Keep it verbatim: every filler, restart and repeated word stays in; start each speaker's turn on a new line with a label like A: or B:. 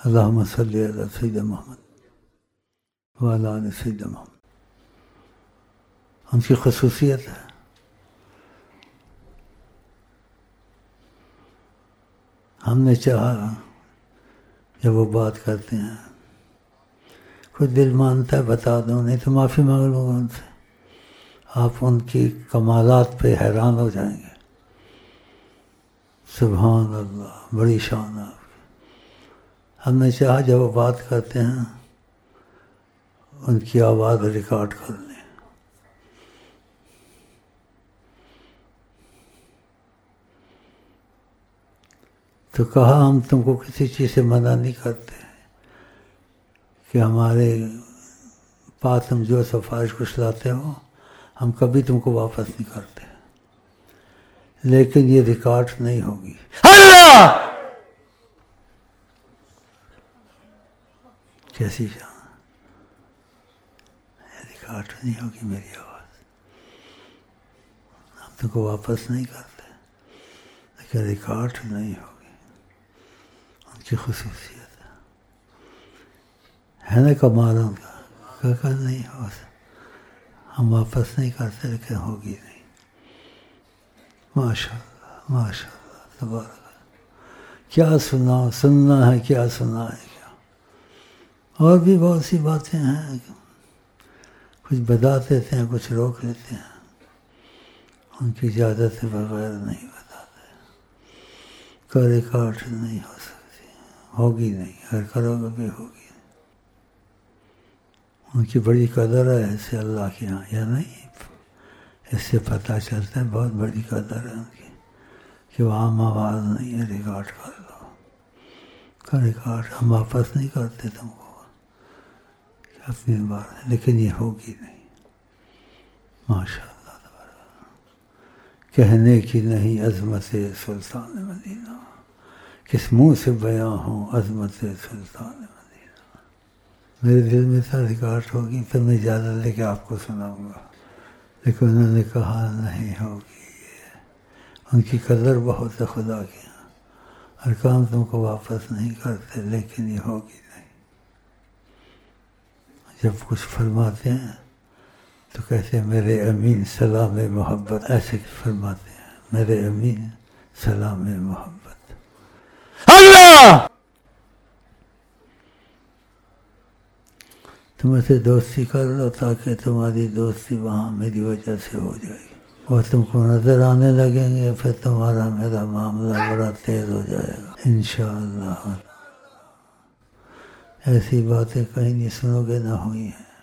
A: اللہم صلی علی سیدنا محمد وعلی آل سیدنا محمد. ان کی خصوصیت ہے ہم نے چاہا جب وہ بات کرتے ہیں کوئی دل مانتا ہے بتا دو، نہیں تو معافی مانگ لوں گا ان سے. آپ ان کی کمالات پہ حیران ہو جائیں گے. سبحان اللہ، بڑی شان آپ کی. ہم نے چاہا جب وہ بات کرتے ہیں ان کی آواز ریکارڈ کر لیں. تو کہا ہم تم کو کسی چیز سے منع نہیں کرتے کہ ہمارے پاس تم جو سفارش کچھ لاتے ہو ہم کبھی تم کو واپس نہیں کرتے، لیکن یہ ریکارڈ نہیں ہوگی. اللہ کیسی جان، ریکارڈ نہیں ہوگی میری آواز. ہم تم کو واپس نہیں کرتے لیکن ریکارڈ نہیں ہوگی. ان کی خصوصیت ہے نا کمال ان کا. کہ نہیں ہو ہم واپس نہیں کرتے لیکن ہوگی نہیں. ماشاء اللہ ماشاء اللہ تبارک اللہ. کیا سنا سننا ہے، کیا سنا ہے کیا. اور بھی بہت سی باتیں ہیں، کچھ بتا دیتے ہیں کچھ روک لیتے ہیں. ان کی اجازت سے بغیر نہیں بتاتے. کا ریکارڈ نہیں ہو سکتی، ہوگی نہیں. اگر کرو گے بھی ہوگی. ان کی بڑی قدر ہے ایسے اللہ کے یہاں، یا نہیں؟ اس سے پتہ چلتا ہے بہت بڑی قدر ہے ان کی کہ وہ عام آواز نہیں ہے. ریکارڈ کر لو. کا ریکارڈ ہم واپس نہیں کرتے تم کو اپنی بات، لیکن یہ ہوگی نہیں. ماشاء اللہ تبارک. کہنے کی نہیں عظمت سلطان مدینہ، کس منہ سے بیاں ہوں عظمت سلطان مدینہ. میرے دل میں تھا ریکارڈ ہوگی پھر میں اجازت لے کے آپ کو سناؤں گا، لیکن انہوں نے کہا نہیں ہوگی. یہ ان کی قدر بہت ہے خدا کے یہاں. ہر کام تم کو واپس نہیں کرتے لیکن یہ ہوگی نہیں. جب کچھ فرماتے ہیں تو کہتے ہیں میرے امین سلام محبت. ایسے فرماتے ہیں میرے امین سلام محبت. اللہ تم سے دوستی کر لو تاکہ تمہاری دوستی وہاں میری وجہ سے ہو جائے گی، اور تم کو نظر آنے لگیں گے، پھر تمہارا میرا معاملہ بڑا تیز ہو جائے گا انشاءاللہ. ایسی باتیں کہیں نہیں سنو گے نہ ہوئی ہیں.